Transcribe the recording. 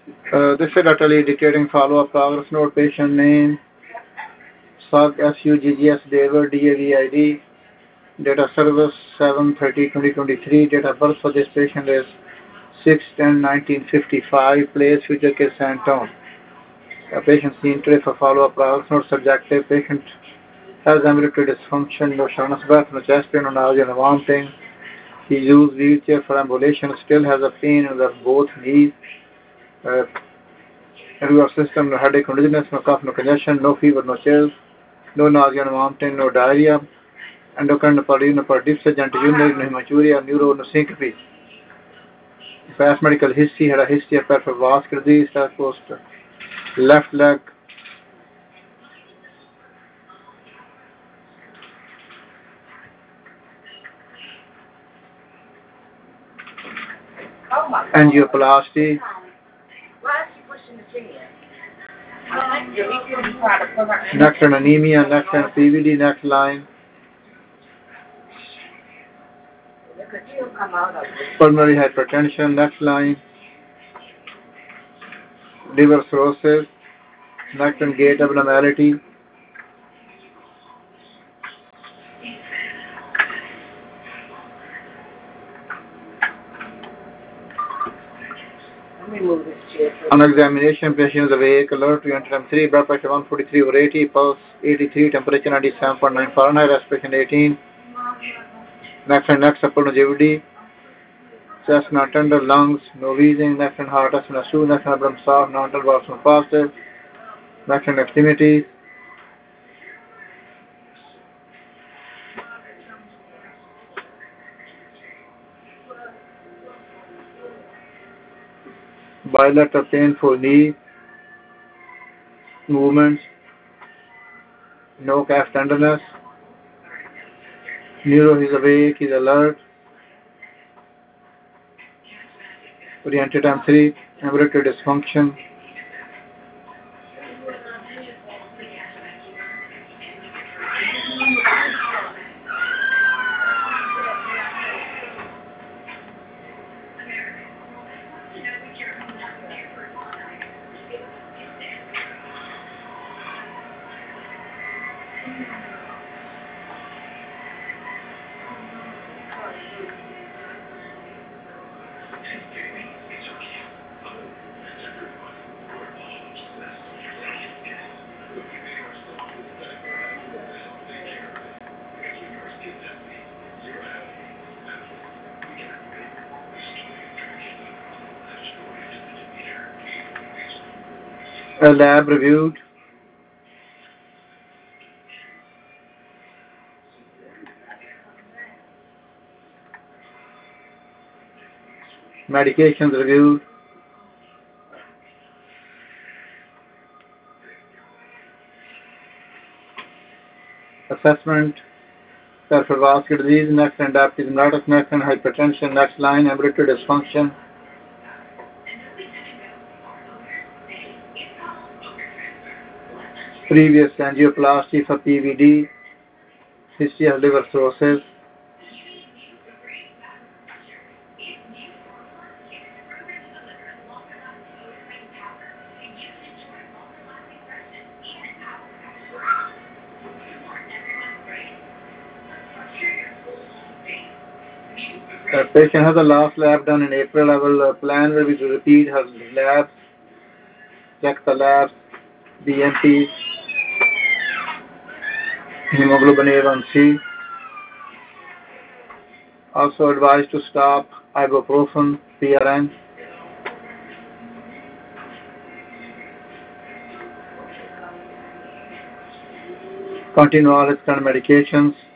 This is literally indicating follow-up progress note, patient name, SUG, SUGGS, David, DAVID, date of service 7/30/2023, date of birth for this patient is 6/10/1955, place Future Case San Tom. Patient seen today for follow-up progress note, subjective, patient has ambulatory dysfunction, no shortness of breath, no chest pain, no nausea, no vomiting. He used wheelchair for ambulation, still has a pain in both knees. Nervous system, no headache, no dizziness, no cough, no congestion, no fever, no chills, no nausea, no vomiting, no diarrhea, endocrine, no pulmonary, no discharge, anti-urinary, no hematuria, neuro, no syncope. Past medical history, had a history of peripheral vascular disease, post left leg, angioplasty, next line anemia, next line PVD, next line pulmonary hypertension, next line liver cirrhosis, next line gait abnormality, on examination, patient is awake, alert, urine 3, blood pressure 143/80, pulse 83, temperature 97.9 Fahrenheit, respiration 18, next line next upper longevity, chest not tender, lungs, no wheezing, next line heart SNS2, next line abdomen soft, non-tender balls positive, next line extremities, bilateral painful knee movements, no calf tenderness, neuro is awake, is alert, oriented M3, ambulatory dysfunction, a lab reviewed, medications reviewed, assessment, peripheral vascular disease, next line diabetes mellitus, next line hypertension, next line ambulatory dysfunction, previous angioplasty for PVD, history of liver cirrhosis, the patient has a last lab done in April. I will plan where we repeat her labs, check the labs, BNP, hemoglobin A1C. Also advised to stop ibuprofen, PRN. Continue all his current medications.